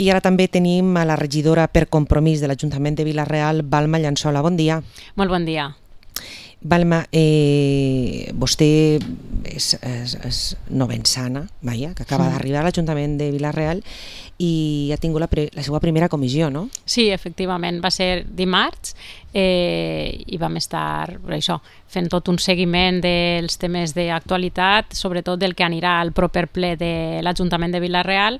I ara també tenim a la regidora per Compromís de l'Ajuntament de Vila-real, Balma Llançola. Bon dia. Molt bon dia. Balma, vostè és novensana, que acaba d'arribar a l'Ajuntament de Vila-real i ha tingut la seva primera comissió, no? Sí, efectivament, va ser dimarts i vam estar fent tot un seguiment dels temes d'actualitat, sobretot del que anirà al proper ple de l'Ajuntament de Vila-real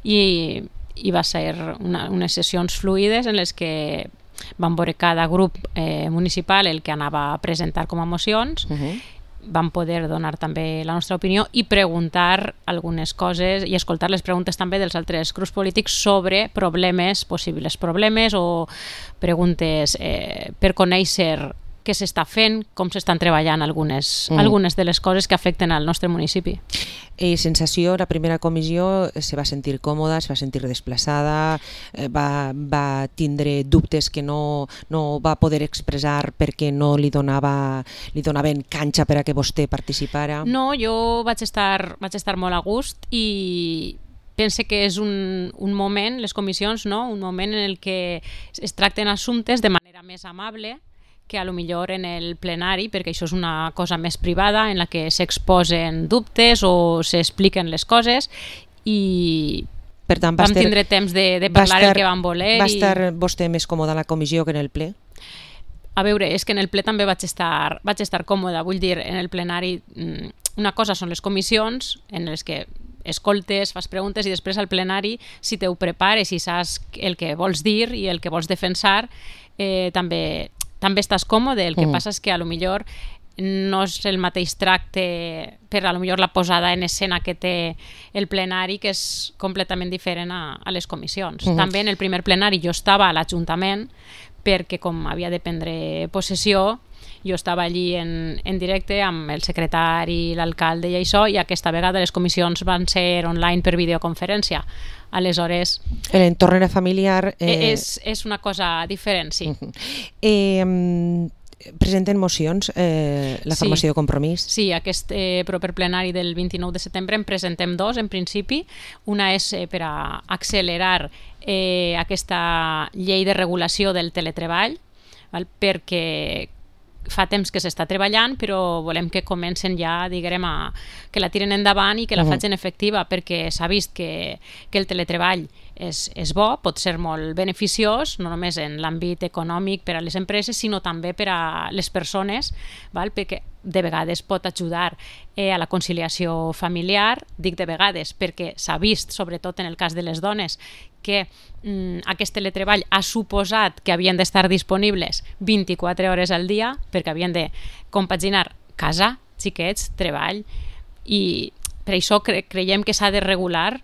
i va ser unes sessions fluides en les que vam veure cada grup municipal el que anava a presentar com a mocions, vam poder donar també la nostra opinió i preguntar algunes coses i escoltar les preguntes també dels altres grups polítics sobre possibles problemes o preguntes per conèixer què s'està fent, com s'estan treballant algunes de les coses que afecten al nostre municipi. Sensació, la primera comissió se va sentir còmoda, se va sentir desplaçada, va tindre dubtes que no va poder expressar perquè no li donaven canxa per a que vostè participara? No, jo vaig estar molt a gust i pense que és un moment, les comissions, un moment en el que es tracten assumptes de manera més amable que a lo millor en el plenari, perquè això és una cosa més privada en la que s'exposen dubtes o s'expliquen les coses i per tant, vam tindre temps de parlar el que vam voler. Va estar vostè més còmode a la comissió que en el ple? A veure, és que en el ple també vaig estar còmoda, vull dir, en el plenari una cosa són les comissions en les que escoltes, fas preguntes i després al plenari, si te ho prepares i saps el que vols dir i el que vols defensar, també estàs còmode. El que passa és que a lo millor no és el mateix tracte per a lo millor la posada en escena que té el plenari, que és completament diferent a les comissions. També en el primer plenari jo estava a l'Ajuntament perquè com havia de prendre possessió jo estava allí en directe amb el secretari, l'alcalde i això, i aquesta vegada les comissions van ser online per videoconferència. Aleshores, l'entorn era familiar. És una cosa diferent, sí. Presenten mocions la formació de Compromís? Sí, aquest proper plenari del 29 de setembre en presentem dos, en principi. Una és per a accelerar aquesta llei de regulació del teletreball, perquè fa temps que s'està treballant, però volem que comencen ja, diguem, que la tiren endavant i que la facin efectiva, perquè s'ha vist que el teletreball és bo, pot ser molt beneficiós, no només en l'àmbit econòmic per a les empreses, sinó també per a les persones, perquè de vegades pot ajudar a la conciliació familiar. Dic de vegades perquè s'ha vist, sobretot en el cas de les dones, que aquest teletreball ha suposat que havien d'estar disponibles 24 hores al dia perquè havien de compaginar casa, xiquets, treball, i per això creiem que s'ha de regular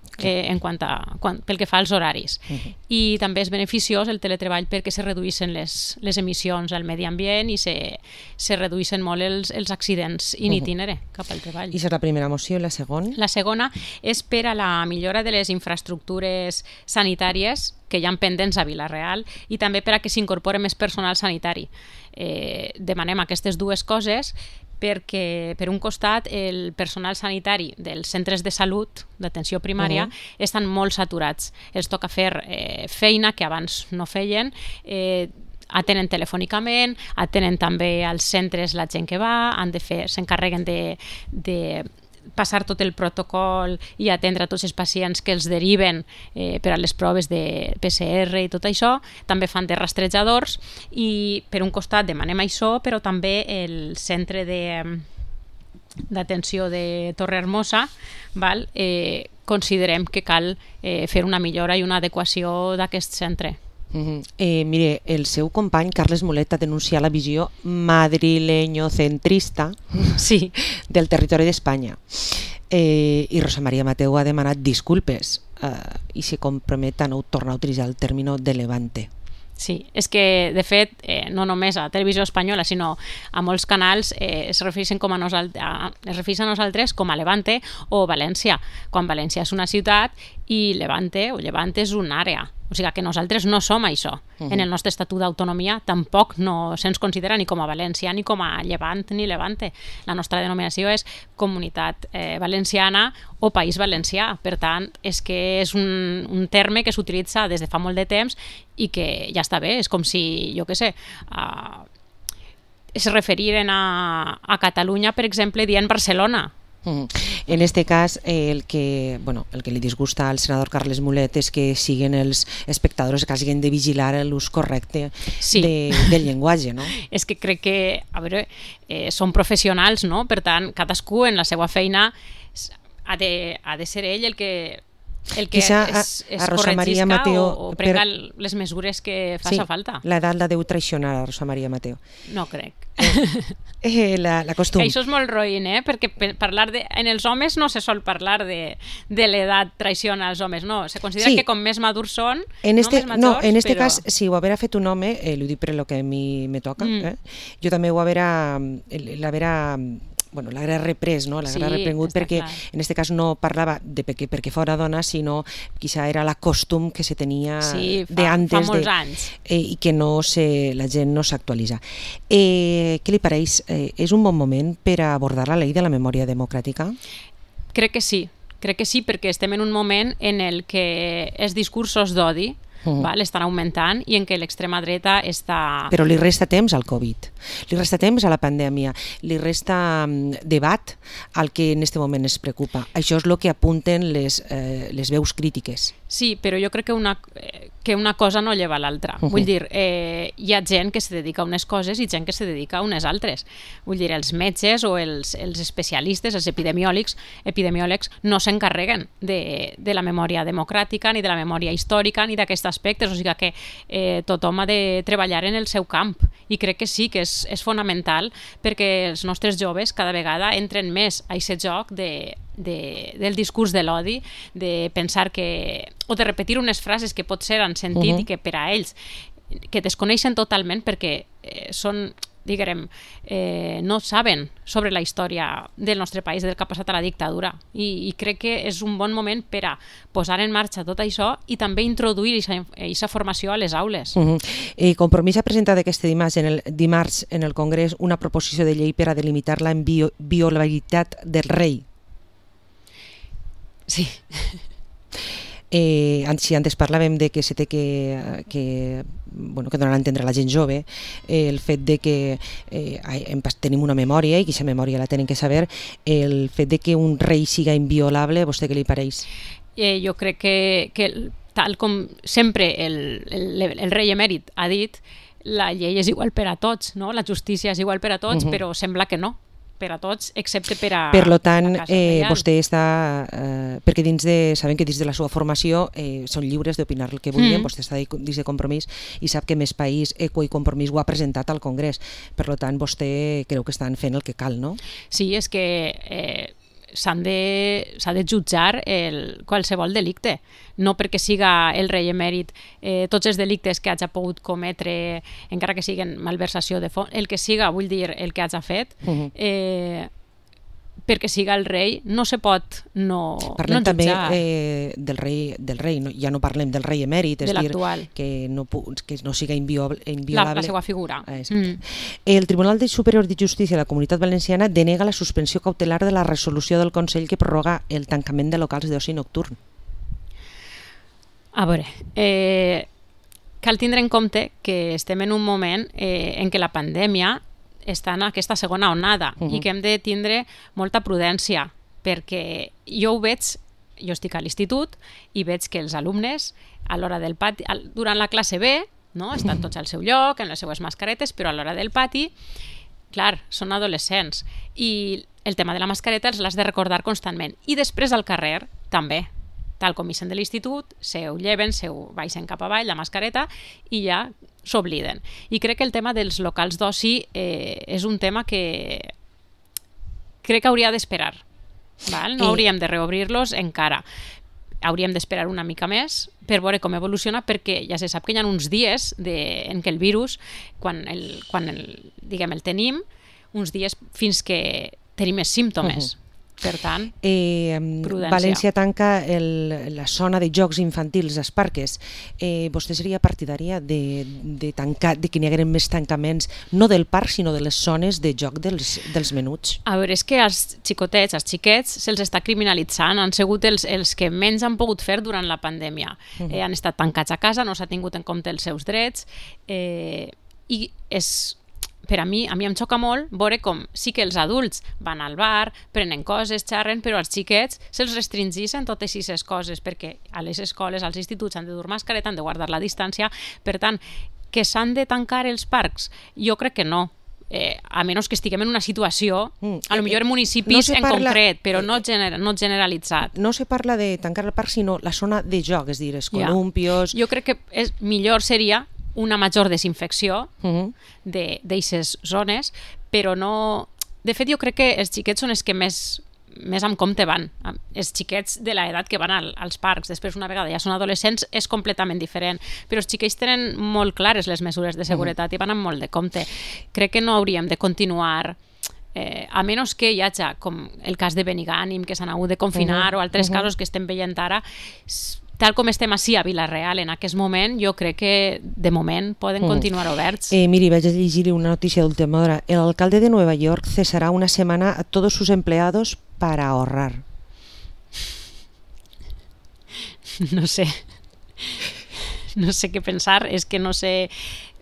pel que fa als horaris. I també és beneficiós el teletreball perquè se reduïssin les emissions al medi ambient i se reduïssin molt els accidents in itinere cap al treball. I és la primera moció. I la segona? La segona és per a la millora de les infraestructures sanitàries que hi ha pendents a Vila-real i també per a que s'incorpori més personal sanitari. Demanem aquestes dues coses perquè, per un costat, el personal sanitari dels centres de salut, d'atenció primària, estan molt saturats. Els toca fer feina que abans no feien, atenen telefònicament, atenen també als centres la gent que va, s'encarreguen de passar tot el protocol i atendre tots els pacients que els deriven per a les proves de PCR i tot això. També fan de rastrejadors i per un costat demanem això, però també el centre d'atenció de Torrehermosa considerem que cal fer una millora i una adequació d'aquest centre. Mire, el seu company Carles Mulet ha denunciat la visió madrileñocentrista del territori d'Espanya i Rosa Maria Mateu ha demanat disculpes i se compromet a no tornar a utilitzar el terme de Levante. Sí, és que de fet no només a Televisió Espanyola sinó a molts canals es refereixen a nosaltres com a Levante o València, quan València és una ciutat i Levante és una àrea. O sigui que nosaltres no som això. En el nostre estatut d'autonomia tampoc no se'ns considera ni com a València ni com a Llevant ni Levante. La nostra denominació és Comunitat Valenciana o País Valencià. Per tant, és que és un terme que s'utilitza des de fa molt de temps i que ja està bé. És com si, jo què sé, es referiren a Catalunya, per exemple, dient Barcelona. En este cas, el que li disgusta al senador Carles Mulet és que siguin els espectadors que hagin de vigilar l'ús correcte del llenguatge, no? És que crec que, a veure, són professionals, no? Per tant, cadascú en la seva feina ha de ser ell el que es corregisca o prenga les mesures que faci falta. L'edat la deu traicionar a Rosa Maria Mateo. No crec. La costum. Que això és molt roïn, perquè en els homes no se sol parlar de l'edat traiciona als homes, no. Se considera que com més madurs són, en este cas, si ho haver fet un home, ho dic per lo que a mi me toca, jo també ho l'haguera reprès, no? L'haguera reprengut perquè en aquest cas no parlava de perquè fora dona, sinó quizá era la costum que se tenia d'antes. Fa molts anys. I que la gent no s'actualitza. Què li pareix? És un bon moment per abordar la llei de la memòria democràtica? Crec que sí, perquè estem en un moment en el que els discursos d'odi estan augmentant i en què l'extrema dreta està... Però li resta temps al Covid, li resta temps a la pandèmia, li resta debat al que en aquest moment es preocupa. Això és el que apunten les veus crítiques. Sí, però jo crec que una cosa no lleva l'altra. Vull dir, hi ha gent que se dedica a unes coses i gent que se dedica a unes altres. Vull dir, els metges o els especialistes, els epidemiòlegs no s'encarreguen de la memòria democràtica, ni de la memòria històrica, ni d'aquests aspectes. O sigui que tothom ha de treballar en el seu camp. I crec que sí, que és fonamental perquè els nostres joves cada vegada entren més a aquest joc del discurs de l'odi, de pensar o de repetir unes frases que potser han sentit i que per a ells que desconeixen totalment perquè són, diguem, no saben sobre la història del nostre país, del que ha passat a la dictadura, i crec que és un bon moment per a posar en marxa tot això i també introduir aquesta formació a les aules. Compromís ha presentat aquest dimarts en el Congrés una proposició de llei per a delimitar la inviolabilitat del rei. Sí. Si antes parlàvem de que se té que donar a entendre a la gent jove el fet de que tenim una memòria i que aquesta memòria la tenen que saber, el fet de que un rei siga inviolable, a vostè què li pareix? Jo crec que tal com sempre el rei emèrit ha dit, la llei és igual per a tots, no? La justícia és igual per a tots, però sembla que no, per a tots, excepte per a Per tant, la casa reial. Vostè està... perquè sabem que dins de la seva formació són lliures d'opinar el que vulguin, vostè està dins de Compromís i sap que Més País, ECO i Compromís ho ha presentat al Congrés. Per tant, vostè creu que estan fent el que cal, no? Sí, és que s'ha de jutjar qualsevol delicte, no perquè siga el rei emèrit tots els delictes que hagi pogut cometre, encara que siguin malversació de fons, el que siga, vull dir, el que hagi fet, perquè siga el rei no se pot no jutjar. Parlem també del rei, ja no parlem del rei emèrit, és dir, que no siga inviolable la seva figura. El Tribunal Superior de Justícia de la Comunitat Valenciana denega la suspensió cautelar de la resolució del Consell que prorroga el tancament de locals d'oci nocturn. A veure, cal tindre en compte que estem en un moment en què la pandèmia està en aquesta segona onada i que hem de tindre molta prudència, perquè jo estic a l'institut i veig que els alumnes a l'hora del pati, durant la classe B, no, estan tots al seu lloc, en les seues mascaretes, però a l'hora del pati, clar, són adolescents i el tema de la mascareta els l'has de recordar constantment. I després al carrer també, tal com ixen de l'institut, lleven, baixen cap avall la mascareta i ja s'obliden. I crec que el tema dels locals d'oci és un tema que crec que hauria d'esperar. No hauríem de reobrir-los encara. Hauríem d'esperar una mica més per veure com evoluciona, perquè ja se sap que hi ha uns dies en què el virus, quan el tenim, uns dies fins que tenim més símptomes. Per tant, prudència. València tanca la zona de jocs infantils, els parques. Vostè seria partidària de tancar, de que n'hi hagueren més tancaments, no del parc, sinó de les zones de joc dels menuts? A veure, és que als xicotets, als xiquets, se'ls està criminalitzant. Han sigut els que menys han pogut fer durant la pandèmia. Han estat tancats a casa, no s'ha tingut en compte els seus drets, i és... Per a mi em xoca molt veure com sí que els adults van al bar, prenen coses, xerren, però als xiquets se'ls restringeixen totes aquestes coses, perquè a les escoles, als instituts han de dur mascareta, han de guardar la distància. Per tant, que s'han de tancar els parcs? Jo crec que no. A menys que estiguem en una situació, a lo millor en municipis en concret, però no generalitzat. No se parla de tancar el parc, sinó la zona de joc, és a dir, els columpios... Jo crec que millor seria una major desinfecció d'aquestes zones, però no... De fet, jo crec que els xiquets són els que més amb compte van. Els xiquets de l'edat que van als parcs, després una vegada ja són adolescents, és completament diferent. Però els xiquets tenen molt clares les mesures de seguretat i van amb molt de compte. Crec que no hauríem de continuar... a menys que hi hagi, com el cas de Benigànim, que s'han hagut de confinar, o altres casos que estem veient ara... Tal com estem així a Vila-real en aquest moment, jo crec que de moment poden continuar oberts. Miri, vaig a llegir una notícia d'última hora. El alcalde de Nueva York cesará una semana a todos sus empleados para ahorrar. No sé. No sé què pensar, és que no sé...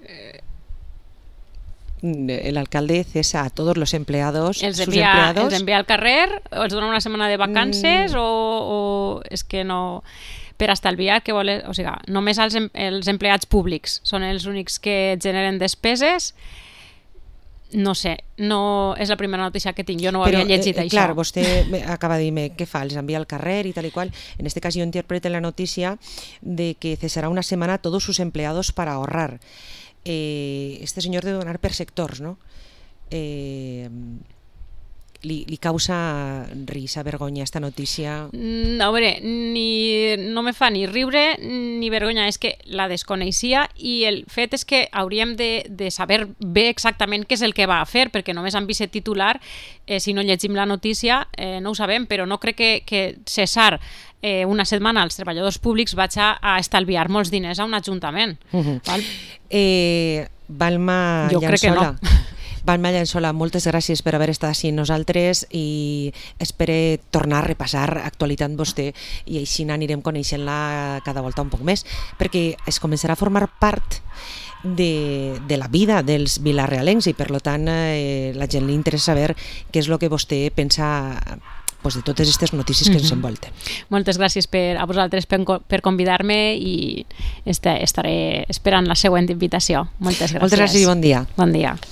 El alcalde cesa a todos los empleados, sus empleados. Els envia al carrer, o els dona una setmana de vacances, o és que no... Per estalviar, que vol... O sigui, només els empleats públics són els únics que generen despeses. No sé, no és la primera notícia que tinc, jo no ho havia llegit això. Clar, vostè acaba de dir-me què fa, els envia al carrer i tal i qual. En este cas jo interpreto la notícia de que cesará una semana a todos sus empleados para ahorrar. Este señor debe donar per sectors, no? Li causa risa, vergonya, esta notícia? A veure, no me fa ni riure ni vergonya, és que la desconeixia i el fet és que hauríem de saber bé exactament què és el que va a fer, perquè només han vist el titular, si no llegim la notícia no ho sabem, però no crec que cessar una setmana als treballadors públics vaig a estalviar molts diners a un ajuntament. Balma jo crec que no. Balma Llençola, moltes gràcies per haver estat així amb nosaltres i espero tornar a repassar actualitat amb vostè i així anirem coneixent-la cada volta un poc més, perquè es començarà a formar part de la vida dels vilarealencs i per tant la gent li interessa saber què és el que vostè pensa de totes aquestes notícies que ens envolten. Moltes gràcies a vosaltres per convidar-me i estaré esperant la següent invitació. Moltes gràcies. Moltes gràcies i bon dia. Bon dia.